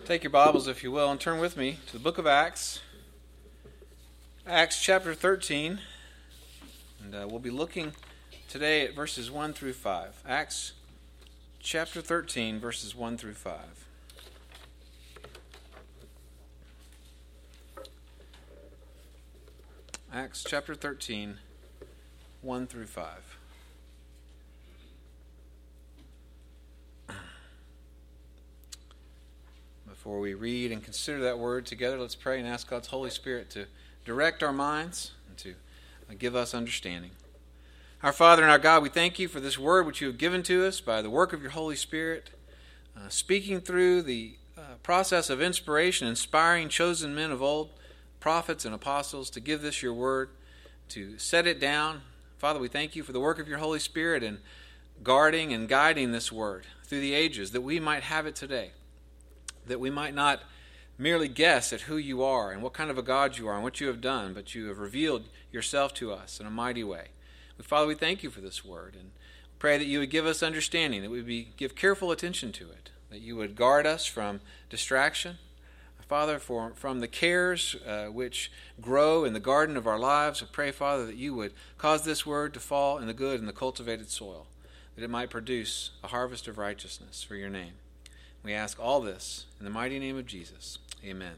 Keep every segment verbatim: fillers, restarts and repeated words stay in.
Take your Bibles, if you will, and turn with me to the book of Acts. Acts chapter thirteen. And uh, we'll be looking today at verses one through five. Acts chapter thirteen, verses one through five. Acts chapter thirteen, one through five. Before we read and consider that word together, let's pray and ask God's Holy Spirit to direct our minds and to give us understanding. Our Father and our God, we thank you for this word which you have given to us by the work of your Holy Spirit, uh, speaking through the uh, process of inspiration, inspiring chosen men of old, prophets and apostles, to give this your word, to set it down. Father, we thank you for the work of your Holy Spirit in guarding and guiding this word through the ages, that we might have it today, that we might not merely guess at who you are and what kind of a God you are and what you have done, but you have revealed yourself to us in a mighty way. Father, we thank you for this word and pray that you would give us understanding, that we would be, give careful attention to it, that you would guard us from distraction. Father, for, from the cares uh, which grow in the garden of our lives, I pray, Father, that you would cause this word to fall in the good and the cultivated soil, that it might produce a harvest of righteousness for your name. We ask all this in the mighty name of Jesus. Amen.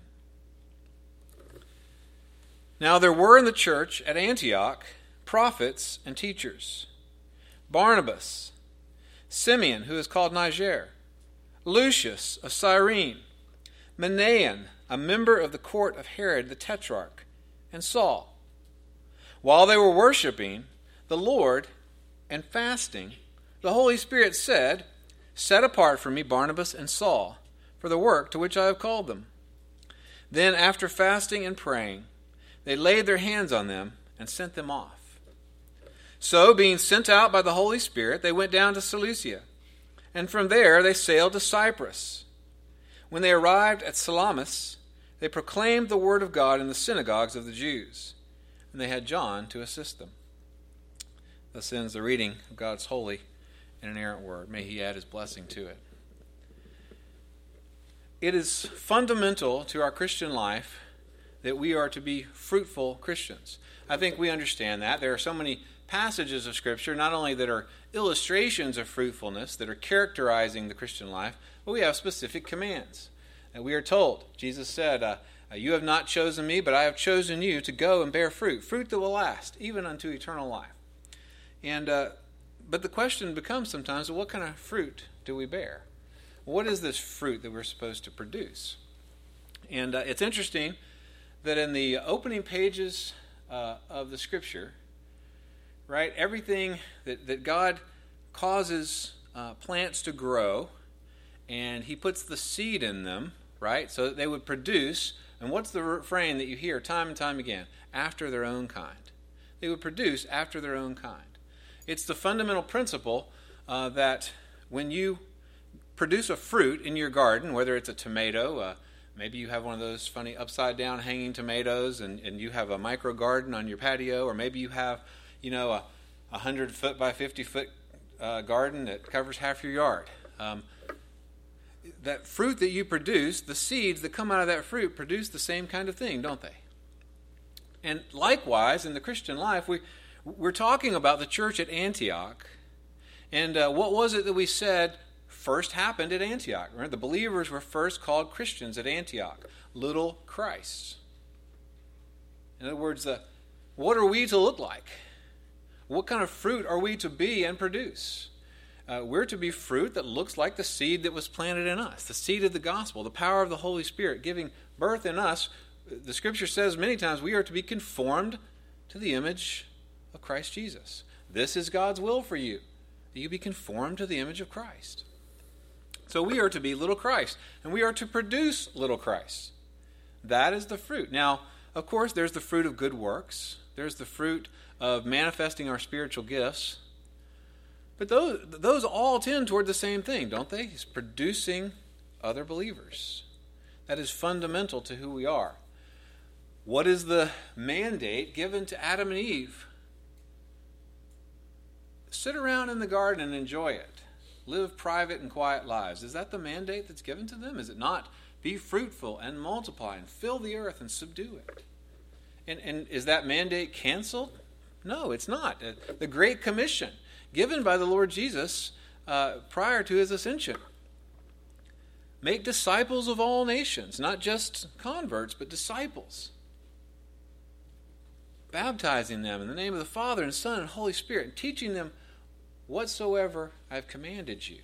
Now there were in the church at Antioch prophets and teachers: Barnabas, Simeon, who is called Niger, Lucius of Cyrene, Manaen, a member of the court of Herod the Tetrarch, and Saul. While they were worshiping the Lord and fasting, the Holy Spirit said, "Set apart for me Barnabas and Saul for the work to which I have called them." Then, after fasting and praying, they laid their hands on them and sent them off. So, being sent out by the Holy Spirit, they went down to Seleucia, and from there they sailed to Cyprus. When they arrived at Salamis, they proclaimed the word of God in the synagogues of the Jews, and they had John to assist them. Thus ends the reading of God's holy and inerrant word. May he add his blessing to it. It is fundamental to our Christian life that we are to be fruitful Christians. I think we understand that. There are so many passages of Scripture, not only that are illustrations of fruitfulness, that are characterizing the Christian life, but we have specific commands. And we are told, Jesus said, uh, you have not chosen me, but I have chosen you to go and bear fruit, fruit that will last, even unto eternal life. And uh, But the question becomes sometimes, well, what kind of fruit do we bear? What is this fruit that we're supposed to produce? And uh, it's interesting that in the opening pages uh, of the Scripture, right, everything that, that God causes uh, plants to grow, and he puts the seed in them, right, so that they would produce. And what's the refrain that you hear time and time again? After their own kind. They would produce after their own kind. It's the fundamental principle uh, that when you produce a fruit in your garden, whether it's a tomato, uh, maybe you have one of those funny upside-down hanging tomatoes, and, and you have a micro garden on your patio, or maybe you have, you know, a, a hundred foot by fifty foot uh, garden that covers half your yard. Um, that fruit that you produce, the seeds that come out of that fruit produce the same kind of thing, don't they? And likewise, in the Christian life, we We're talking about the church at Antioch, and uh, what was it that we said first happened at Antioch? Right? The believers were first called Christians at Antioch, little Christs. In other words, uh, what are we to look like? What kind of fruit are we to be and produce? Uh, we're to be fruit that looks like the seed that was planted in us, the seed of the gospel, the power of the Holy Spirit giving birth in us. The Scripture says many times we are to be conformed to the image of Christ Jesus. This is God's will for you, that you be conformed to the image of Christ. So we are to be little Christ, and we are to produce little Christ. That is the fruit. Now, of course, there's the fruit of good works. There's the fruit of manifesting our spiritual gifts. But those, those all tend toward the same thing, don't they? It's producing other believers. That is fundamental to who we are. What is the mandate given to Adam and Eve? Sit around in the garden and enjoy it. Live private and quiet lives. Is that the mandate that's given to them? Is it not Be fruitful and multiply and fill the earth and subdue it. And, and is that mandate canceled? No, it's not. The Great Commission given by the Lord Jesus uh, prior to his ascension. Make disciples of all nations, not just converts, but disciples. Baptizing them in the name of the Father and Son and Holy Spirit, and teaching them whatsoever I have commanded you.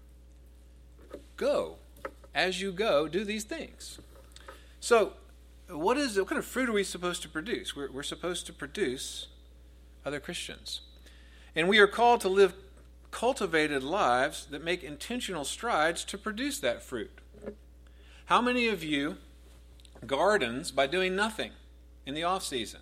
Go. As you go, do these things. So, what is what kind of fruit are we supposed to produce? We're, we're supposed to produce other Christians. And we are called to live cultivated lives that make intentional strides to produce that fruit. How many of you gardens by doing nothing in the off season?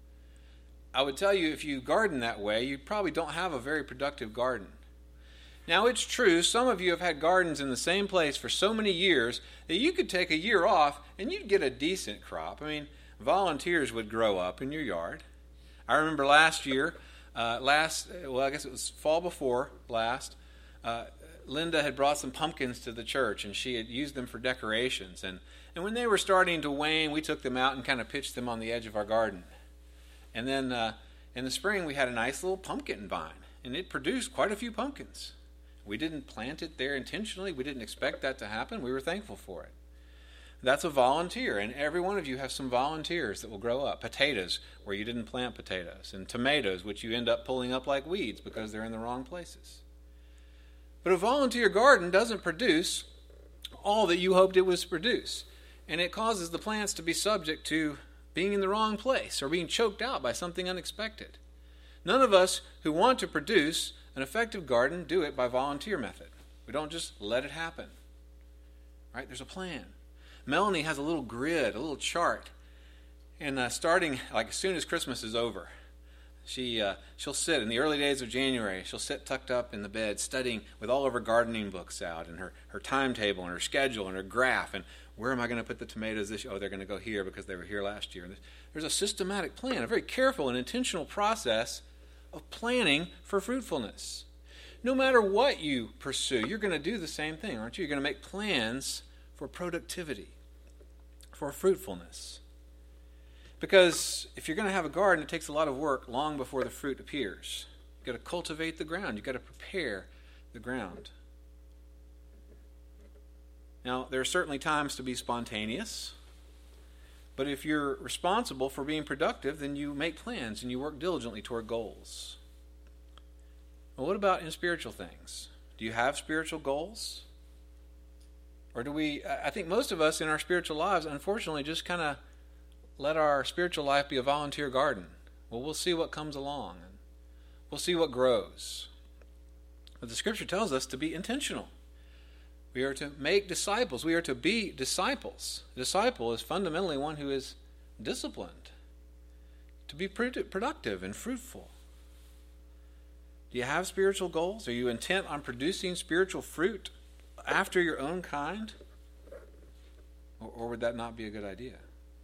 I would tell you if you garden that way, you probably don't have a very productive garden. Now, it's true, some of you have had gardens in the same place for so many years that you could take a year off and you'd get a decent crop. I mean, volunteers would grow up in your yard. I remember last year, uh, last, well, I guess it was fall before last, uh, Linda had brought some pumpkins to the church and she had used them for decorations. And, and when they were starting to wane, we took them out and kind of pitched them on the edge of our garden. And then uh, in the spring, we had a nice little pumpkin vine, and it produced quite a few pumpkins. We didn't plant it there intentionally. We didn't expect that to happen. We were thankful for it. That's a volunteer, and every one of you have some volunteers that will grow up. Potatoes, where you didn't plant potatoes, and tomatoes, which you end up pulling up like weeds because they're in the wrong places. But a volunteer garden doesn't produce all that you hoped it was to produce, and it causes the plants to be subject to being in the wrong place or being choked out by something unexpected. None of us who want to produce an effective garden do it by volunteer method. We don't just let it happen. Right? There's a plan. Melanie has a little grid, a little chart. And uh, starting like as soon as Christmas is over, she, uh, she'll sit in the early days of January, she'll sit tucked up in the bed studying with all of her gardening books out and her, her timetable and her schedule and her graph. And where am I going to put the tomatoes this year? Oh, they're going to go here because they were here last year. There's a systematic plan, a very careful and intentional process of planning for fruitfulness. No matter what you pursue, you're going to do the same thing, aren't you? You're going to make plans for productivity, for fruitfulness. Because if you're going to have a garden, it takes a lot of work long before the fruit appears. You've got to cultivate the ground. You've got to prepare the ground. Now, there are certainly times to be spontaneous. But if you're responsible for being productive, then you make plans and you work diligently toward goals. Well, what about in spiritual things? Do you have spiritual goals? Or do we, I think most of us in our spiritual lives, unfortunately, just kind of let our spiritual life be a volunteer garden. Well, we'll see what comes along. And we'll see what grows. But the Scripture tells us to be intentional. We are to make disciples. We are to be disciples. A disciple is fundamentally one who is disciplined to be productive and fruitful. Do you have spiritual goals? Are you intent on producing spiritual fruit after your own kind? Or, or would that not be a good idea?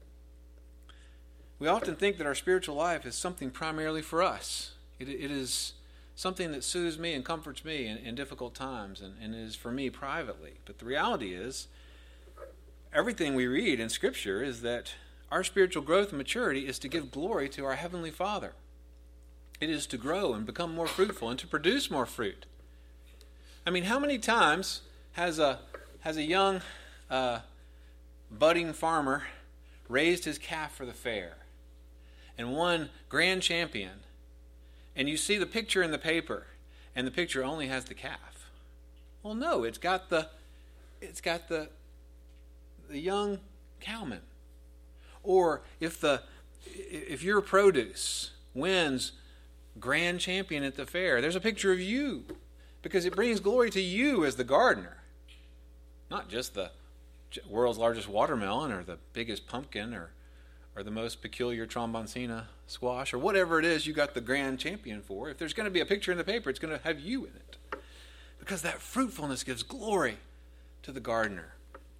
We often think that our spiritual life is something primarily for us. It, it is something that soothes me and comforts me in, in difficult times and, and is for me privately. But the reality is, everything we read in Scripture is that our spiritual growth and maturity is to give glory to our Heavenly Father. It is to grow and become more fruitful and to produce more fruit. I mean, how many times has a, has a young uh, budding farmer raised his calf for the fair and won grand champion? And you see the picture in the paper, and the picture only has the calf. Well, no, it's got the, it's got the, the young cowman. Or if the, if your produce wins grand champion at the fair, there's a picture of you, because it brings glory to you as the gardener, not just the world's largest watermelon or the biggest pumpkin or or the most peculiar tromboncina squash, or whatever it is you got the grand champion for. If there's going to be a picture in the paper, it's going to have you in it. Because that fruitfulness gives glory to the gardener.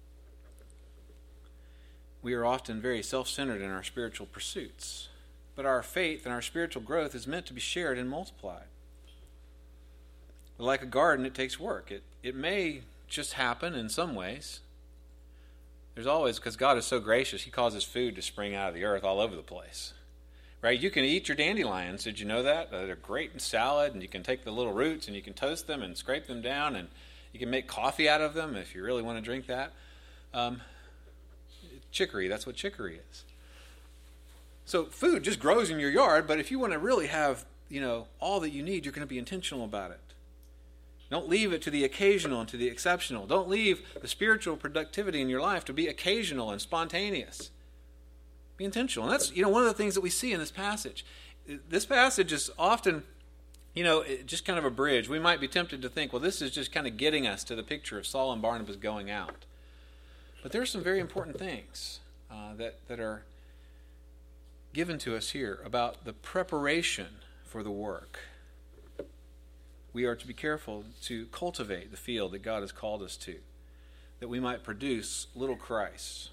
We are often very self-centered in our spiritual pursuits, but our faith and our spiritual growth is meant to be shared and multiplied. But like a garden, it takes work. It, it may just happen in some ways, there's always, because God is so gracious, he causes food to spring out of the earth all over the place. Right? You can eat your dandelions. Did you know that? Uh, they're great in salad, and you can take the little roots and you can toast them and scrape them down, and you can make coffee out of them if you really want to drink that. Um, chicory, that's what chicory is. So food just grows in your yard, but if you want to really have, you know, all that you need, you're going to be intentional about it. Don't leave it to the occasional and to the exceptional. Don't leave the spiritual productivity in your life to be occasional and spontaneous. Be intentional. And that's, you know, one of the things that we see in this passage. This passage is often, you know, just kind of a bridge. We might be tempted to think, well, this is just kind of getting us to the picture of Saul and Barnabas going out. But there are some very important things uh, that, that are given to us here about the preparation for the work. We are to be careful to cultivate the field that God has called us to, that we might produce little Christ.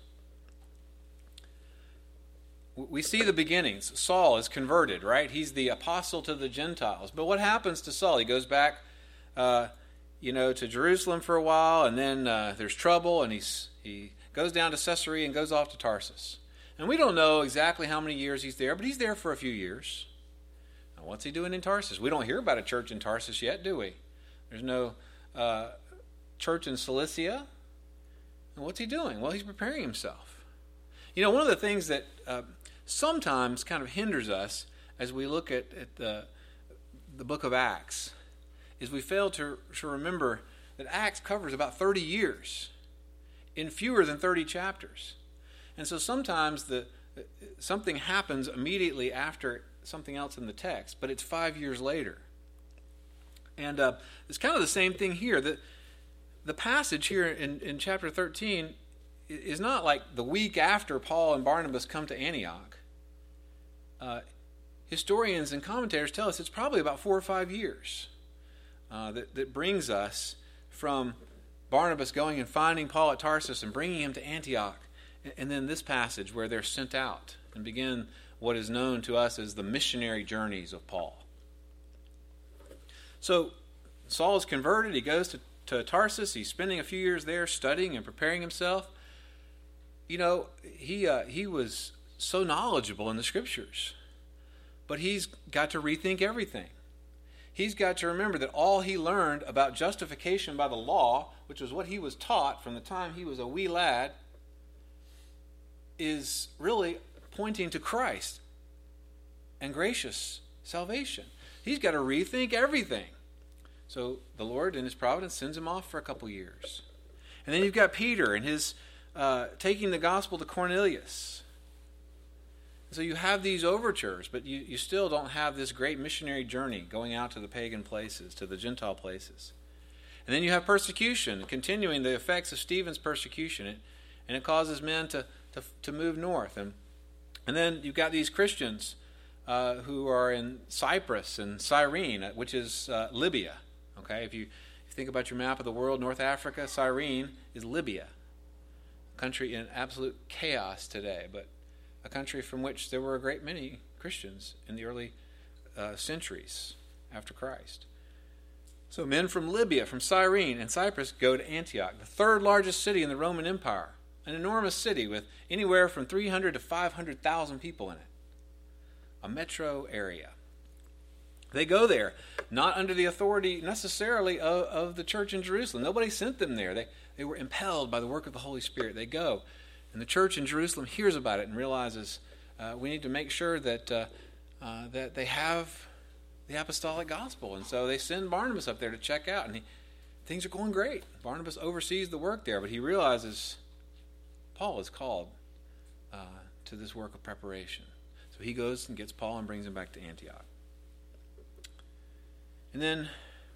We see the beginnings. Saul is converted, right? He's the apostle to the Gentiles. But what happens to Saul? He goes back, uh, you know, to Jerusalem for a while, and then uh, there's trouble, and he's he goes down to Caesarea and goes off to Tarsus. And we don't know exactly how many years he's there, but he's there for a few years. Now, what's he doing in Tarsus? We don't hear about a church in Tarsus yet, do we? There's no uh, church in Cilicia. And what's he doing? Well, he's preparing himself. You know, one of the things that uh, sometimes kind of hinders us as we look at, at the, the book of Acts is we fail to, to remember that Acts covers about thirty years in fewer than thirty chapters. And so sometimes the something happens immediately after something else in the text, but it's five years later. And uh, it's kind of the same thing here. The, the passage here in, in chapter thirteen is not like the week after Paul and Barnabas come to Antioch. Uh, historians and commentators tell us it's probably about four or five years uh, that, that brings us from Barnabas going and finding Paul at Tarsus and bringing him to Antioch, and, and then this passage where they're sent out and begin what is known to us as the missionary journeys of Paul. So Saul is converted. He goes to, to Tarsus. He's spending a few years there studying and preparing himself. You know, he uh, he was so knowledgeable in the Scriptures, but he's got to rethink everything. He's got to remember that all he learned about justification by the law, which was what he was taught from the time he was a wee lad, is really pointing to Christ and gracious salvation. He's got to rethink everything. So the Lord, in his providence, sends him off for a couple years. And then you've got Peter and his uh, taking the gospel to Cornelius. So you have these overtures, but you, you still don't have this great missionary journey going out to the pagan places, to the Gentile places. And then you have persecution, continuing the effects of Stephen's persecution, and, and it causes men to, to, to move north. And, and then you've got these Christians uh, who are in Cyprus and Cyrene, which is uh, Libya. Okay, if you, if you think about your map of the world, North Africa, Cyrene is Libya, a country in absolute chaos today, but a country from which there were a great many Christians in the early uh, centuries after Christ. So men from Libya, from Cyrene and Cyprus go to Antioch, the third largest city in the Roman Empire, an enormous city with anywhere from three hundred to five hundred thousand people in it, a metro area. They go there, not under the authority necessarily of, of the church in Jerusalem. Nobody sent them there. They, they were impelled by the work of the Holy Spirit. They go. And the church in Jerusalem hears about it and realizes uh, we need to make sure that uh, uh, that they have the apostolic gospel. And so they send Barnabas up there to check out. And he, things are going great. Barnabas oversees the work there, but he realizes Paul is called uh, to this work of preparation. So he goes and gets Paul and brings him back to Antioch. And then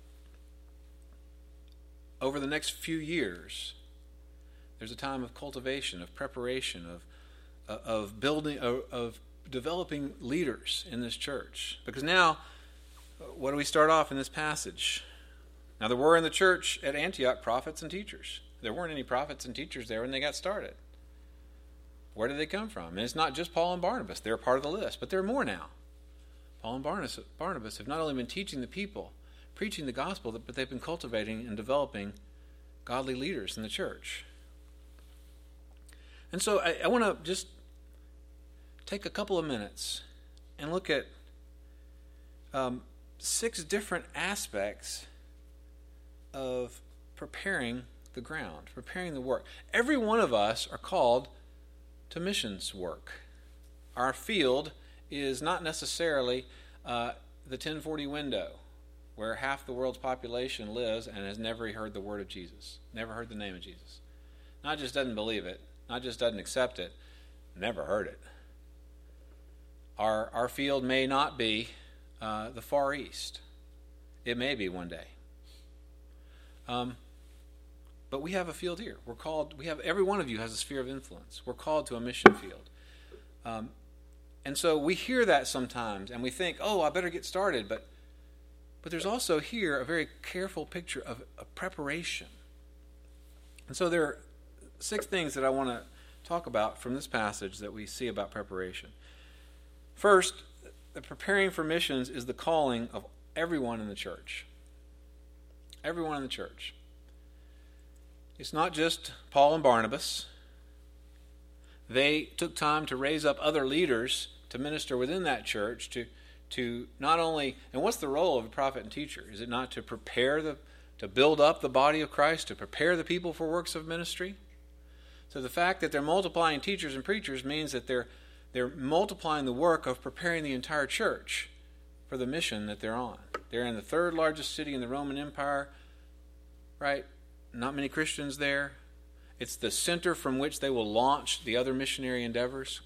over the next few years, there's a time of cultivation, of preparation, of of building, of, of developing leaders in this church. Because now, what do we start off in this passage? Now, there were in the church at Antioch prophets and teachers. There weren't any prophets and teachers there when they got started. Where did they come from? And it's not just Paul and Barnabas. They're part of the list, but there are more now. Paul and Barnabas, Barnabas have not only been teaching the people, preaching the gospel, but they've been cultivating and developing godly leaders in the church. And so I, I want to just take a couple of minutes and look at um, six different aspects of preparing the ground, preparing the work. Every one of us are called to missions work. Our field is not necessarily uh, the ten forty window, where half the world's population lives and has never heard the word of Jesus, never heard the name of Jesus. Not just doesn't believe it, not just doesn't accept it, never heard it. Our, our field may not be uh, the Far East. It may be one day. Um, but we have a field here. We're called, we have, every one of you has a sphere of influence. We're called to a mission field. Um, and so we hear that sometimes and we think, oh, I better get started. But but there's also here a very careful picture of, of preparation. And so there are six things that I want to talk about from this passage that we see about preparation. First, the preparing for missions is the calling of everyone in the church. Everyone in the church. It's not just Paul and Barnabas. They took time to raise up other leaders to minister within that church, to to not only, and what's the role of a prophet and teacher? Is it not to prepare the, to build up the body of Christ, to prepare the people for works of ministry? So the fact that they're multiplying teachers and preachers means that they're they're multiplying the work of preparing the entire church for the mission that they're on. They're in the third largest city in the Roman Empire, right? Not many Christians there. It's the center from which they will launch the other missionary endeavors.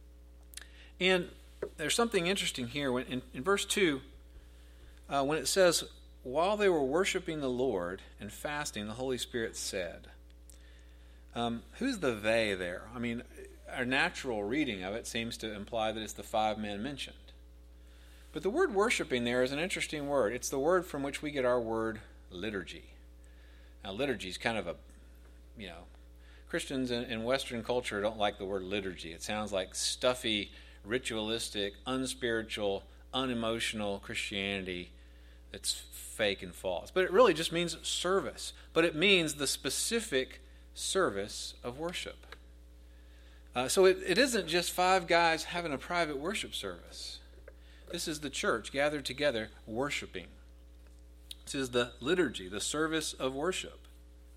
And there's something interesting here. When in, in verse two, uh, when it says, while they were worshiping the Lord and fasting, the Holy Spirit said. Um, who's the they there? I mean, our natural reading of it seems to imply that it's the five men mentioned. But the word worshiping there is an interesting word. It's the word from which we get our word liturgy. Now, liturgy is kind of a, you know, Christians in, in Western culture don't like the word liturgy. It sounds like stuffy, ritualistic, unspiritual, unemotional Christianity that's fake and false. But it really just means service. But it means the specific service of worship. Uh, so it, it isn't just five guys having a private worship service. This is the church gathered together worshiping. This is the liturgy, the service of worship.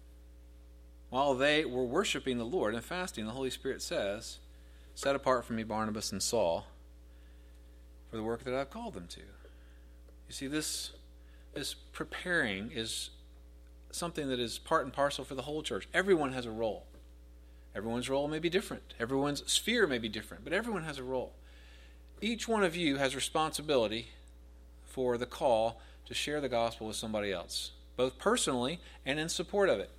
While they were worshiping the Lord and fasting, the Holy Spirit says, set apart from me Barnabas and Saul for the work that I've called them to. You see, this, this preparing is something that is part and parcel for the whole church. Everyone has a role. Everyone's role may be different. Everyone's sphere may be different, but everyone has a role. Each one of you has responsibility for the call to share the gospel with somebody else, both personally and in support of it.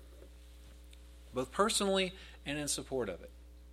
Both personally and in support of it.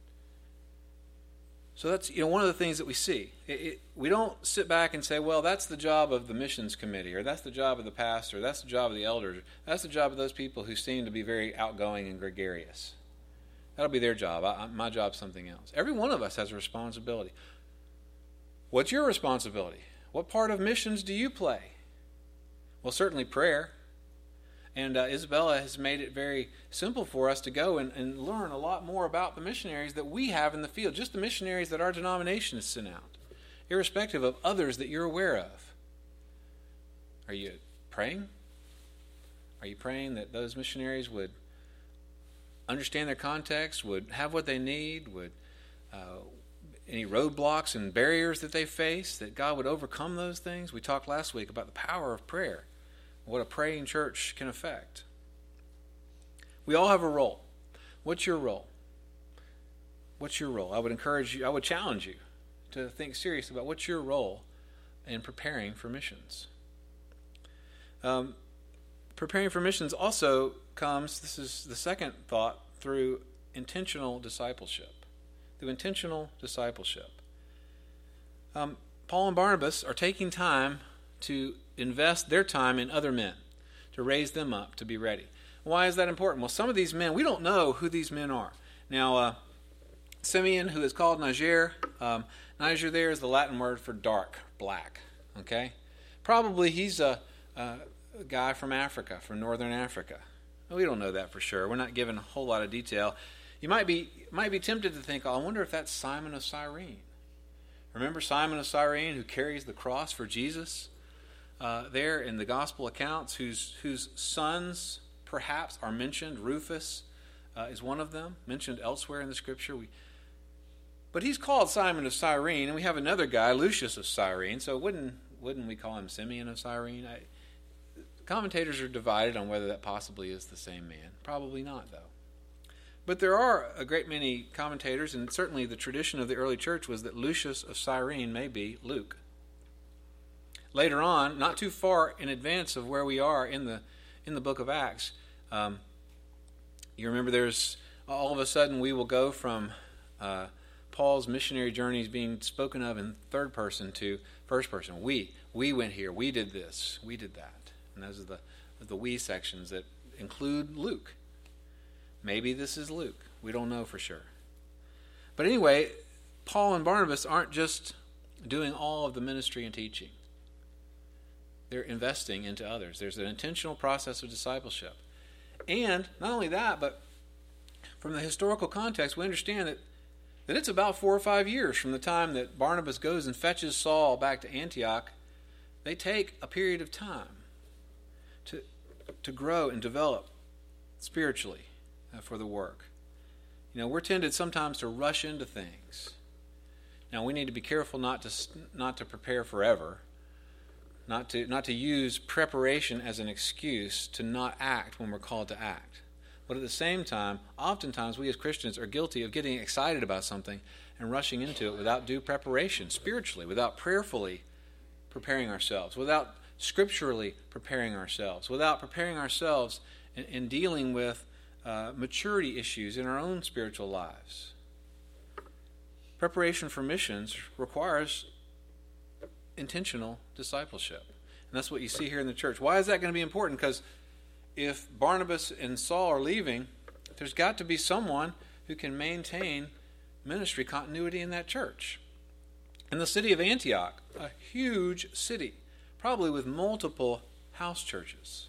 So that's, you know, one of the things that we see. It, it, we don't sit back and say, well, that's the job of the missions committee, or that's the job of the pastor, or that's the job of the elders, that's the job of those people who seem to be very outgoing and gregarious. That'll be their job. I, my job's something else. Every one of us has a responsibility. What's your responsibility? What part of missions do you play? Well, certainly prayer. And uh, Isabella has made it very simple for us to go and, and learn a lot more about the missionaries that we have in the field, just the missionaries that our denomination has sent out, irrespective of others that you're aware of. Are you praying? Are you praying that those missionaries would understand their context, would have what they need, would uh, any roadblocks and barriers that they face, that God would overcome those things? We talked last week about the power of prayer, what a praying church can affect. We all have a role. What's your role? What's your role? I would encourage you, I would challenge you to think seriously about what's your role in preparing for missions. Um, preparing for missions also comes, this is the second thought, through intentional discipleship. Through intentional discipleship. Um, Paul and Barnabas are taking time to invest their time in other men, to raise them up to be ready. Why is that important? Well, some of these men, we don't know who these men are. Now, uh, Simeon, who is called Niger, um, Niger there is the Latin word for dark, black, okay? Probably he's a, a guy from Africa, from northern Africa. We don't know that for sure. We're not given a whole lot of detail. You might be might be tempted to think, oh, I wonder if that's Simon of Cyrene. Remember Simon of Cyrene who carries the cross for Jesus uh, there in the gospel accounts, whose whose sons perhaps are mentioned. Rufus uh, is one of them, mentioned elsewhere in the scripture. We, but he's called Simon of Cyrene, and we have another guy, Lucius of Cyrene, so wouldn't wouldn't we call him Simeon of Cyrene? I, commentators are divided on whether that possibly is the same man. Probably not, though. But there are a great many commentators, and certainly the tradition of the early church was that Lucius of Cyrene may be Luke. Later on, not too far in advance of where we are in the in the book of Acts, um, you remember there's all of a sudden we will go from uh, Paul's missionary journeys being spoken of in third person to first person. We we went here, we did this, we did that, and those are the the we sections that include Luke. Maybe this is Luke. We don't know for sure. But anyway, Paul and Barnabas aren't just doing all of the ministry and teaching. They're investing into others. There's an intentional process of discipleship. And not only that, but from the historical context, we understand that, that it's about four or five years from the time that Barnabas goes and fetches Saul back to Antioch. They take a period of time to, to grow and develop spiritually for the work. You know, we're tended sometimes to rush into things. Now, we need to be careful not to not to prepare forever, not to not to use preparation as an excuse to not act when we're called to act. But at the same time, oftentimes we as Christians are guilty of getting excited about something and rushing into it without due preparation spiritually, without prayerfully preparing ourselves, without scripturally preparing ourselves, without preparing ourselves in, in dealing with Uh, maturity issues in our own spiritual lives. Preparation for missions requires intentional discipleship. And that's what you see here in the church. Why is that going to be important? Because if Barnabas and Saul are leaving, there's got to be someone who can maintain ministry continuity in that church. In the city of Antioch, a huge city, probably with multiple house churches.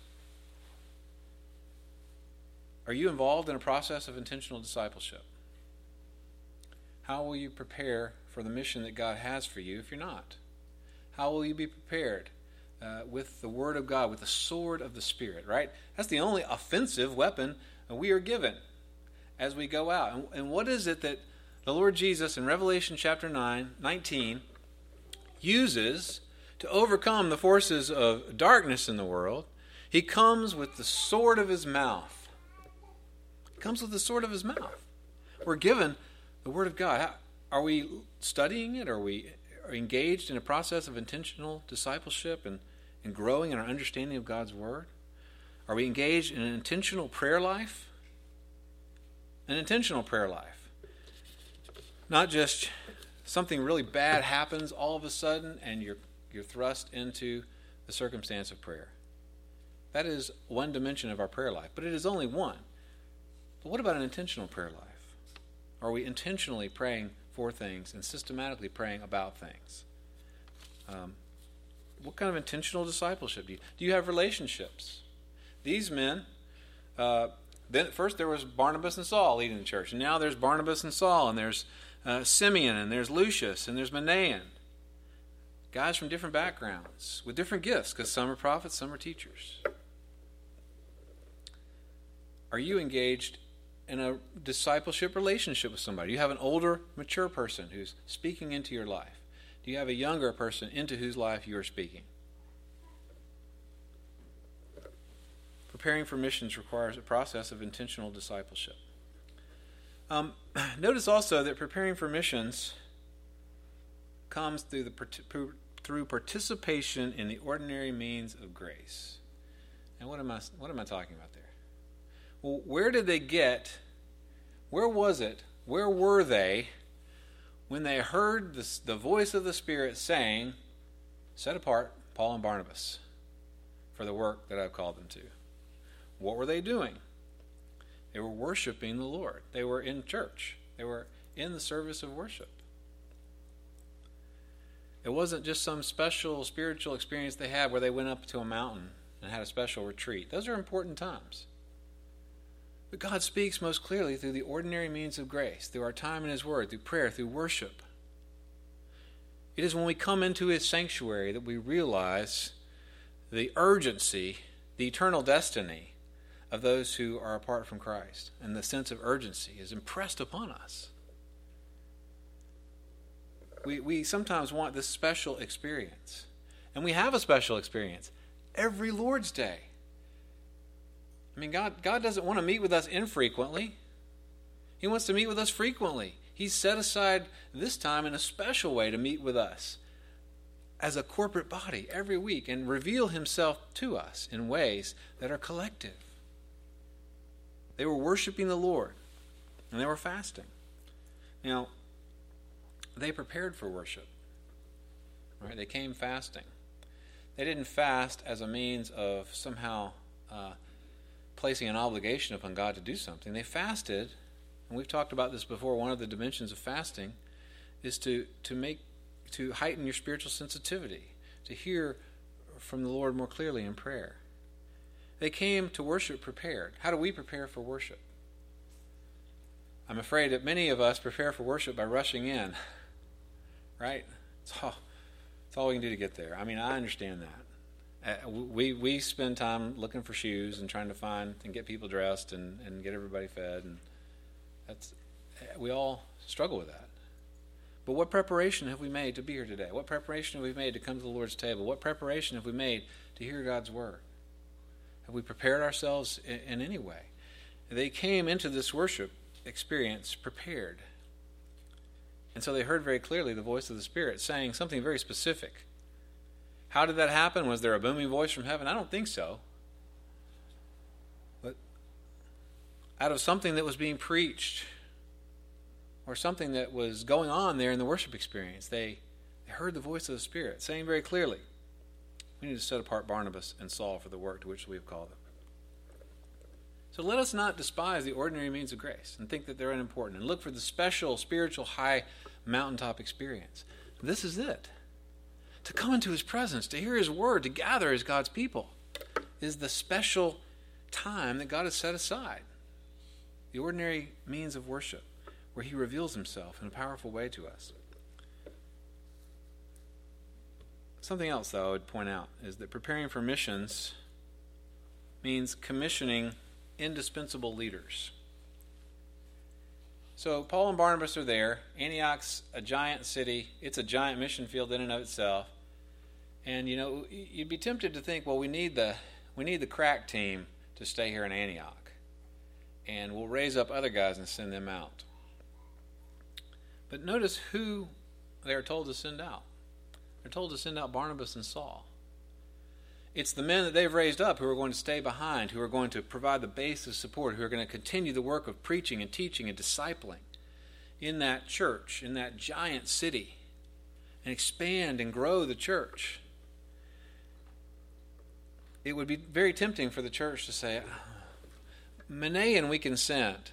Are you involved in a process of intentional discipleship? How will you prepare for the mission that God has for you if you're not? How will you be prepared uh, with the Word of God, with the sword of the Spirit, right? That's the only offensive weapon we are given as we go out. And, and what is it that the Lord Jesus in Revelation chapter nine, nineteen uses to overcome the forces of darkness in the world? He comes with the sword of his mouth. Comes with the sword of his mouth. We're given the Word of God. How, are we studying it? Are we engaged in a process of intentional discipleship and, and growing in our understanding of God's Word? Are we engaged in an intentional prayer life? An intentional prayer life. Not just something really bad happens all of a sudden and you're you're thrust into the circumstance of prayer. That is one dimension of our prayer life, but it is only one. But what about an intentional prayer life? Are we intentionally praying for things and systematically praying about things? Um, what kind of intentional discipleship do you do? You have relationships. These men, uh, then first there was Barnabas and Saul leading the church, and now there's Barnabas and Saul, and there's uh, Simeon, and there's Lucius, and there's Manaen. Guys from different backgrounds with different gifts, because some are prophets, some are teachers. Are you engaged in a discipleship relationship with somebody? Do you have an older, mature person who's speaking into your life? Do you have a younger person into whose life you are speaking? Preparing for missions requires a process of intentional discipleship. Um, notice also that preparing for missions comes through the through participation in the ordinary means of grace. And what am I what am I talking about there? Well, where did they get, where was it, where were they when they heard this, the voice of the Spirit saying, set apart Paul and Barnabas for the work that I've called them to? What were they doing? They were worshiping the Lord. They were in church. They were in the service of worship. It wasn't just some special spiritual experience they had where they went up to a mountain and had a special retreat. Those are important times. But God speaks most clearly through the ordinary means of grace, through our time in His Word, through prayer, through worship. It is when we come into His sanctuary that we realize the urgency, the eternal destiny of those who are apart from Christ. And the sense of urgency is impressed upon us. We, we sometimes want this special experience. And we have a special experience every Lord's Day. I mean, God, God doesn't want to meet with us infrequently. He wants to meet with us frequently. He's set aside this time in a special way to meet with us as a corporate body every week and reveal Himself to us in ways that are collective. They were worshiping the Lord, and they were fasting. Now, they prepared for worship. Right? They came fasting. They didn't fast as a means of somehow uh, placing an obligation upon God to do something. They fasted, and we've talked about this before. One of the dimensions of fasting is to to make to heighten your spiritual sensitivity, to hear from the Lord more clearly in prayer. They came to worship prepared. How do we prepare for worship? I'm afraid that many of us prepare for worship by rushing in. Right? It's all, it's all we can do to get there. I mean, I understand that. Uh, we we spend time looking for shoes and trying to find and get people dressed and, and get everybody fed, and that's we all struggle with that. But what preparation have we made to be here today? What preparation have we made to come to the Lord's table? What preparation have we made to hear God's word? Have we prepared ourselves in, in any way? They came into this worship experience prepared. And so they heard very clearly the voice of the Spirit saying something very specific. How did that happen? Was there a booming voice from heaven? I don't think so. But out of something that was being preached, or something that was going on there in the worship experience, they, they heard the voice of the Spirit saying very clearly, we need to set apart Barnabas and Saul for the work to which we have called them. So let us not despise the ordinary means of grace and think that they're unimportant, and look for the special spiritual high mountaintop experience. This is it. To come into His presence, to hear His word, to gather as God's people is the special time that God has set aside. The ordinary means of worship, where He reveals Himself in a powerful way to us. Something else, though, I would point out is that preparing for missions means commissioning indispensable leaders. So Paul and Barnabas are there. Antioch's a giant city. It's a giant mission field in and of itself. And, you know, you'd be tempted to think, well, we need the we need the crack team to stay here in Antioch. And we'll raise up other guys and send them out. But notice who they are told to send out. They're told to send out Barnabas and Saul. It's the men that they've raised up who are going to stay behind, who are going to provide the base of support, who are going to continue the work of preaching and teaching and discipling in that church, in that giant city, and expand and grow the church. It would be very tempting for the church to say, Manaen we can send.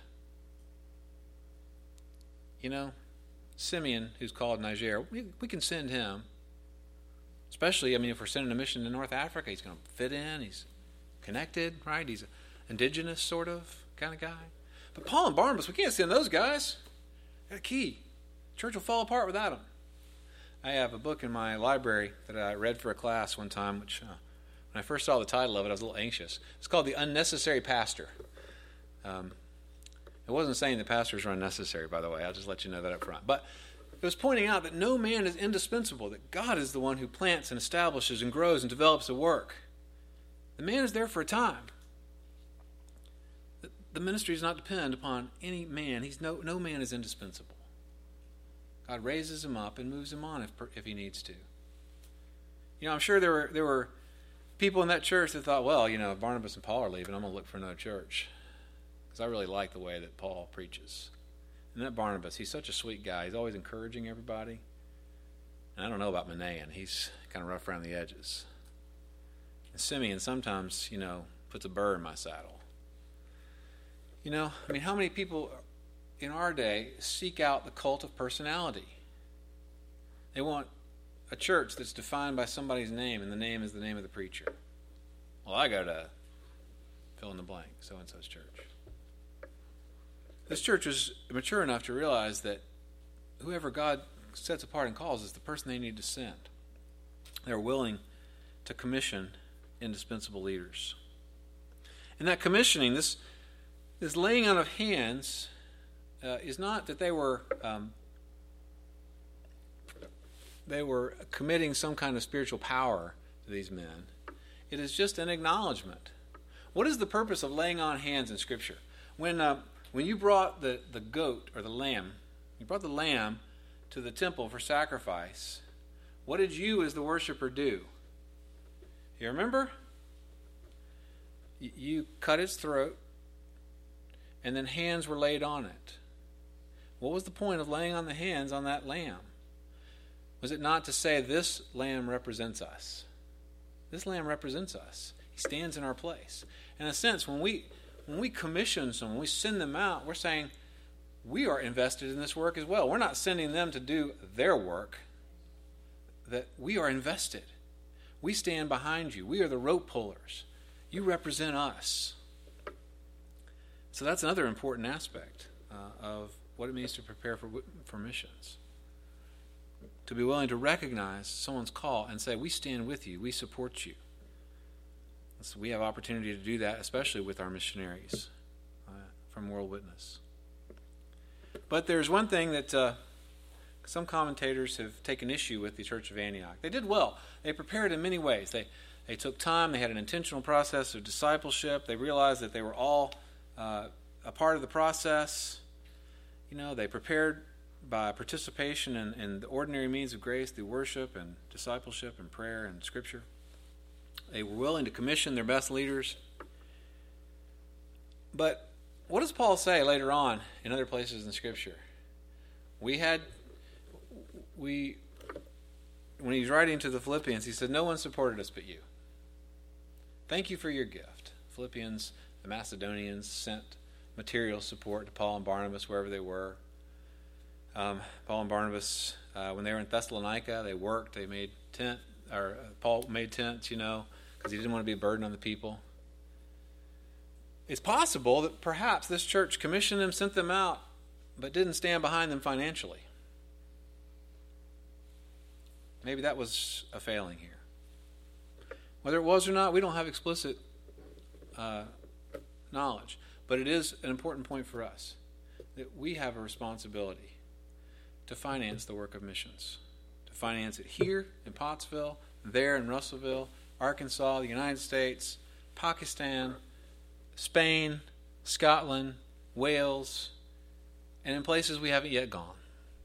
You know, Simeon, who's called Niger, we, we can send him. Especially, I mean, if we're sending a mission to North Africa, he's going to fit in. He's connected, right? He's an indigenous sort of kind of guy. But Paul and Barnabas, we can't send those guys. They're key. The church will fall apart without them. I have a book in my library that I read for a class one time, which uh, when I first saw the title of it, I was a little anxious. It's called The Unnecessary Pastor. Um, it wasn't saying that pastors are unnecessary, by the way. I'll just let you know that up front. But it was pointing out that no man is indispensable, that God is the one who plants and establishes and grows and develops a work. The man is there for a time. The ministry does not depend upon any man. He's no, no man is indispensable. God raises him up and moves him on if, if he needs to. You know, I'm sure there were, there were people in that church that thought, well, you know, if Barnabas and Paul are leaving, I'm going to look for another church. Because I really like the way that Paul preaches. And that Barnabas, he's such a sweet guy. He's always encouraging everybody. And I don't know about Manaen. He's kind of rough around the edges. And Simeon sometimes, you know, puts a burr in my saddle. You know, I mean, how many people in our day seek out the cult of personality? They want a church that's defined by somebody's name, and the name is the name of the preacher. Well, I go to fill in the blank, so-and-so's church. this church was mature enough to realize that whoever God sets apart and calls is the person they need to send. They're willing to commission indispensable leaders. And that commissioning, this, this laying on of hands, uh, is not that they were um, they were committing some kind of spiritual power to these men. It is just an acknowledgement. What is the purpose of laying on hands in Scripture? When uh, when you brought the, the goat or the lamb, you brought the lamb to the temple for sacrifice, what did you as the worshiper do? You remember? You, you cut its throat, and then hands were laid on it. What was the point of laying on the hands on that lamb? Was it not to say, this lamb represents us? This lamb represents us. He stands in our place. In a sense, when we when we commission someone, when we send them out, we're saying we are invested in this work as well. We're not sending them to do their work. That we are invested. We stand behind you. We are the rope pullers. You represent us. So that's another important aspect uh, of what it means to prepare for for missions. To be willing to recognize someone's call and say, we stand with you, we support you. So we have opportunity to do that, especially with our missionaries uh, from World Witness. But there's one thing that uh, some commentators have taken issue with the Church of Antioch. They did well. They prepared in many ways. They they took time. They had an intentional process of discipleship. They realized that they were all uh, a part of the process. You know, they prepared by participation in, in the ordinary means of grace through worship and discipleship and prayer and Scripture. They were willing to commission their best leaders. But what does Paul say later on in other places in Scripture? We had, we, when he's writing to the Philippians, he said, no one supported us but you. Thank you for your gift. Philippians, the Macedonians sent material support to Paul and Barnabas wherever they were. Um, Paul and Barnabas, uh, when they were in Thessalonica, they worked, they made tent, or uh, Paul made tents, you know, because he didn't want to be a burden on the people. It's possible that perhaps this church commissioned them, sent them out, but didn't stand behind them financially. Maybe that was a failing here. Whether it was or not, we don't have explicit uh, knowledge. But it is an important point for us that we have a responsibility to finance the work of missions. To finance it here in Pottsville, there in Russellville, Arkansas, the United States, Pakistan, Spain, Scotland, Wales, and in places we haven't yet gone.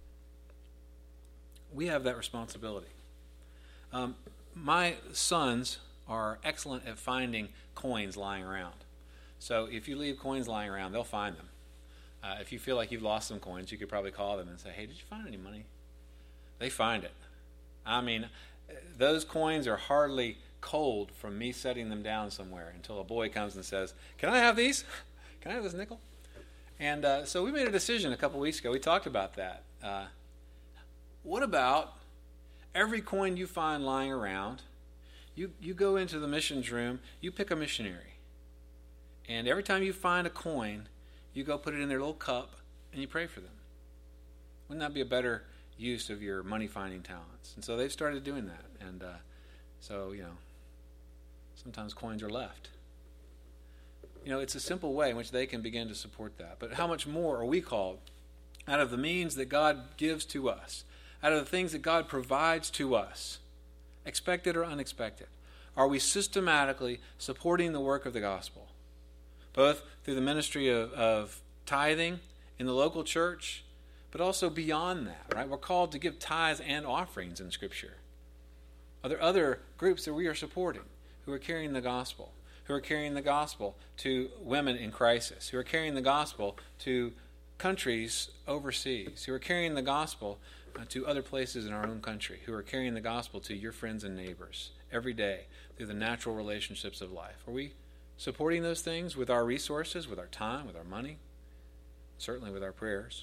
We have that responsibility. Um, my sons are excellent at finding coins lying around. So if you leave coins lying around, they'll find them. Uh, if you feel like you've lost some coins, you could probably call them and say, hey, did you find any money? They find it. I mean, those coins are hardly cold from me setting them down somewhere until a boy comes and says, can I have these? Can I have this nickel? And uh, so we made a decision a couple weeks ago. We talked about that. Uh, what about every coin you find lying around, you, you go into the missions room, you pick a missionary. And every time you find a coin, you go put it in their little cup and you pray for them. Wouldn't that be a better use of your money-finding talents? And so they've started doing that. And uh, so, you know, sometimes coins are left. You know, it's a simple way in which they can begin to support that. But how much more are we called out of the means that God gives to us, out of the things that God provides to us, expected or unexpected? Are we systematically supporting the work of the gospel? Both through the ministry of, of tithing in the local church, but also beyond that, right? We're called to give tithes and offerings in Scripture. Are there other groups that we are supporting who are carrying the gospel, who are carrying the gospel to women in crisis, who are carrying the gospel to countries overseas, who are carrying the gospel uh, to other places in our own country, who are carrying the gospel to your friends and neighbors every day through the natural relationships of life? Are we supporting those things with our resources, with our time, with our money, certainly with our prayers?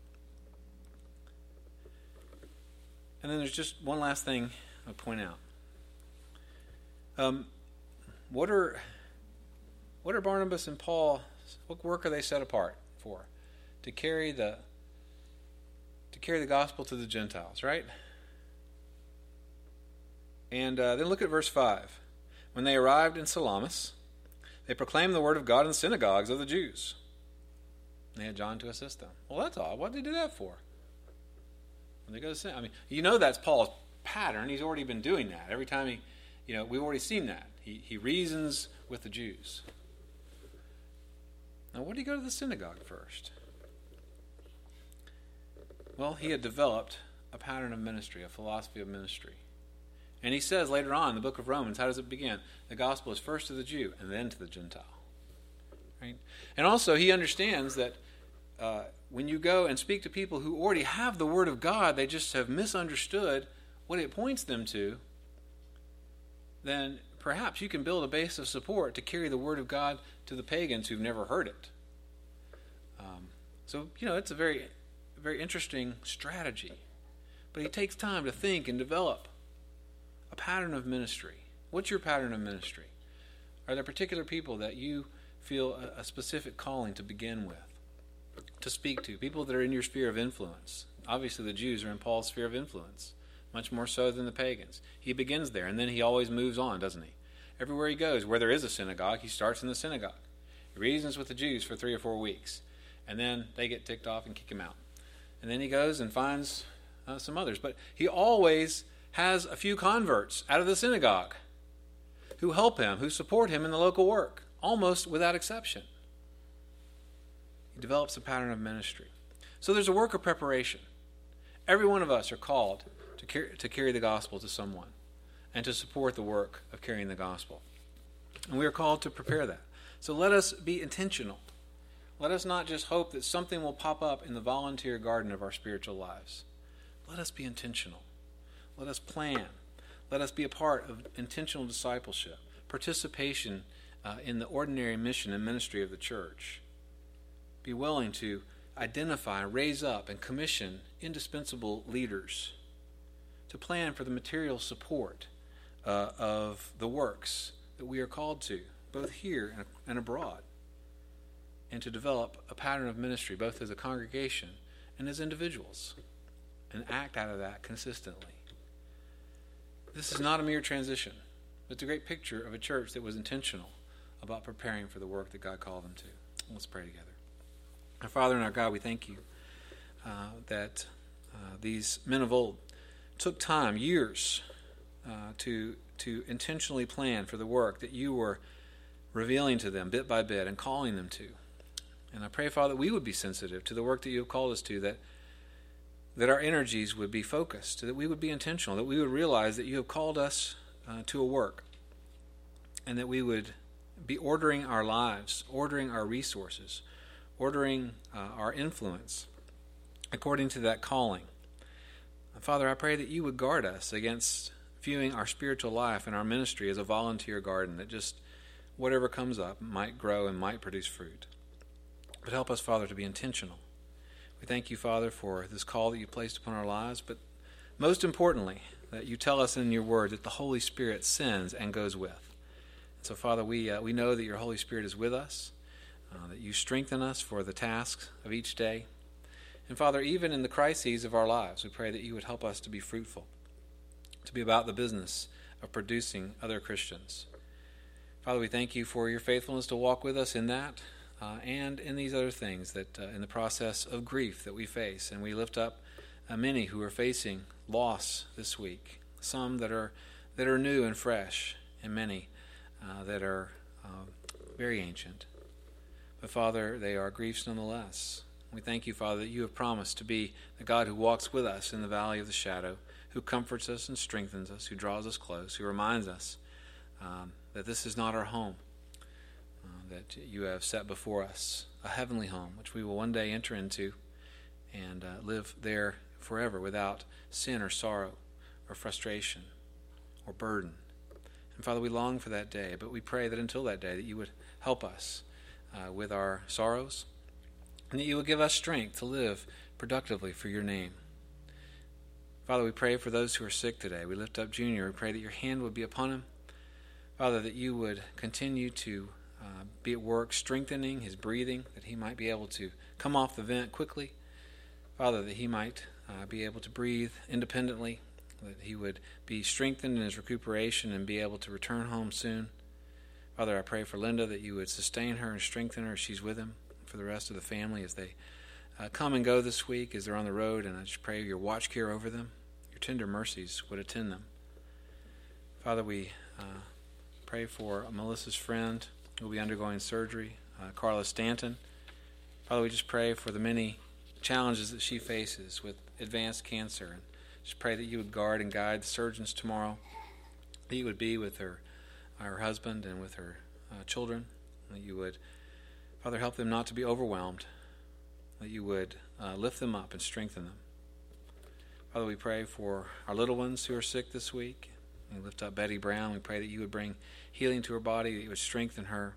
And then there's just one last thing I'll point out. Um, what are what are Barnabas and Paul, what work are they set apart for? to carry the to carry the gospel to the Gentiles, right? And uh, then look at verse five. When they arrived in Salamis, they proclaimed the word of God in the synagogues of the Jews. They had John to assist them. Well, that's odd. What did they do that for? When they go to sin, I mean, you know that's Paul's pattern. He's already been doing that. Every time he, you know, we've already seen that. He, he reasons with the Jews. Now, what did he go to the synagogue first? Well, he had developed a pattern of ministry, a philosophy of ministry. And he says later on in the book of Romans, how does it begin? The gospel is first to the Jew and then to the Gentile. Right? And also he understands that uh, when you go and speak to people who already have the word of God, they just have misunderstood what it points them to, then perhaps you can build a base of support to carry the word of God to the pagans who've never heard it. Um, so, you know, it's a very, very interesting strategy. But it takes time to think and develop a pattern of ministry. What's your pattern of ministry? Are there particular people that you feel a, a specific calling to begin with, to speak to? People that are in your sphere of influence. Obviously the Jews are in Paul's sphere of influence, much more so than the pagans. He begins there, and then he always moves on, doesn't he? Everywhere he goes, where there is a synagogue, he starts in the synagogue. He reasons with the Jews for three or four weeks, and then they get ticked off and kick him out. And then he goes and finds uh, some others. But he always has a few converts out of the synagogue who help him, who support him in the local work, almost without exception. He develops a pattern of ministry. So there's a work of preparation. Every one of us are called to carry, to carry the gospel to someone and to support the work of carrying the gospel. And we are called to prepare that. So let us be intentional. Let us not just hope that something will pop up in the volunteer garden of our spiritual lives. Let us be intentional. Let us plan. Let us be a part of intentional discipleship, participation uh, in the ordinary mission and ministry of the church. Be willing to identify, raise up, and commission indispensable leaders to plan for the material support uh, of the works that we are called to, both here and, and abroad, and to develop a pattern of ministry, both as a congregation and as individuals, and act out of that consistently. This is not a mere transition. It's a great picture of a church that was intentional about preparing for the work that God called them to. Let's pray together. Our Father and our God, we thank you uh, that uh, these men of old took time, years, uh, to to intentionally plan for the work that you were revealing to them bit by bit and calling them to. And I pray, Father, that we would be sensitive to the work that you have called us to, that that our energies would be focused, that we would be intentional, that we would realize that you have called us uh, to a work, and that we would be ordering our lives, ordering our resources, ordering uh, our influence according to that calling. And Father, I pray that you would guard us against viewing our spiritual life and our ministry as a volunteer garden, that just whatever comes up might grow and might produce fruit. But help us, Father, to be intentional. We thank you, Father, for this call that you placed upon our lives, but most importantly, that you tell us in your word that the Holy Spirit sends and goes with. And so, Father, we uh, we know that your Holy Spirit is with us, uh, that you strengthen us for the tasks of each day. And, Father, even in the crises of our lives, we pray that you would help us to be fruitful, to be about the business of producing other Christians. Father, we thank you for your faithfulness to walk with us in that, Uh, and in these other things, that uh, in the process of grief that we face. And we lift up uh, many who are facing loss this week, some that are that are new and fresh, and many uh, that are uh, very ancient. But Father, they are griefs nonetheless. We thank you, Father, that you have promised to be the God who walks with us in the valley of the shadow, who comforts us and strengthens us, who draws us close, who reminds us um, that this is not our home, that you have set before us, a heavenly home, which we will one day enter into and uh, live there forever without sin or sorrow or frustration or burden. And Father, we long for that day, but we pray that until that day that you would help us uh, with our sorrows, and that you would give us strength to live productively for your name. Father, we pray for those who are sick today. We lift up Junior. We pray that your hand would be upon him. Father, that you would continue to uh, be at work strengthening his breathing, that he might be able to come off the vent quickly. Father, that he might uh, be able to breathe independently, that he would be strengthened in his recuperation and be able to return home soon. Father, I pray for Linda that you would sustain her and strengthen her as she's with him, for the rest of the family as they uh, come and go this week, as they're on the road, and I just pray your watch care over them, your tender mercies would attend them. Father, we uh, pray for Melissa's friend who will be undergoing surgery, uh, Carla Stanton. Father, we just pray for the many challenges that she faces with advanced cancer, and just pray that you would guard and guide the surgeons tomorrow, that you would be with her her husband and with her uh, children, that you would, Father, help them not to be overwhelmed, that you would uh, lift them up and strengthen them. Father, we pray for our little ones who are sick this week. We lift up Betty Brown. We pray that you would bring healing to her body, that you would strengthen her.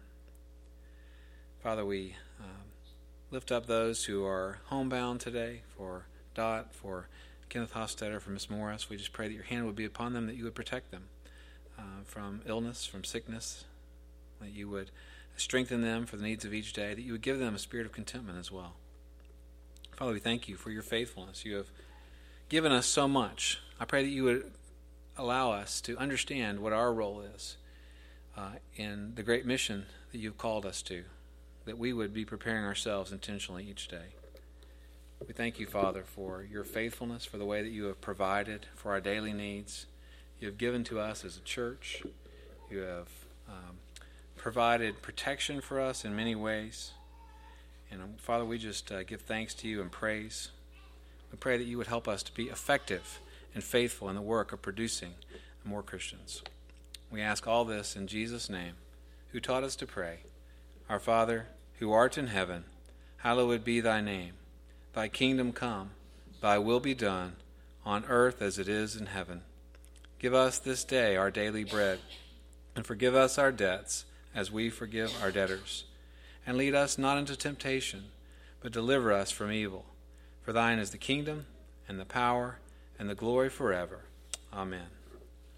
Father, we um, lift up those who are homebound today, for Dot, for Kenneth Hostetter, for Miss Morris. We just pray that your hand would be upon them, that you would protect them Uh, from illness, from sickness, that you would strengthen them for the needs of each day, that you would give them a spirit of contentment as well. Father, we thank you for your faithfulness. You have given us so much. I pray that you would allow us to understand what our role is uh, in the great mission that you've called us to, that we would be preparing ourselves intentionally each day. We thank you, Father, for your faithfulness, for the way that you have provided for our daily needs. You have given to us as a church. You have um, provided protection for us in many ways. And um, Father, we just uh, give thanks to you and praise. We pray that you would help us to be effective and faithful in the work of producing more Christians. We ask all this in Jesus' name, who taught us to pray. Our Father, who art in heaven, hallowed be thy name. Thy kingdom come, thy will be done, on earth as it is in heaven. Give us this day our daily bread, and forgive us our debts, as we forgive our debtors. And lead us not into temptation, but deliver us from evil. For thine is the kingdom, and the power, and the glory forever. Amen.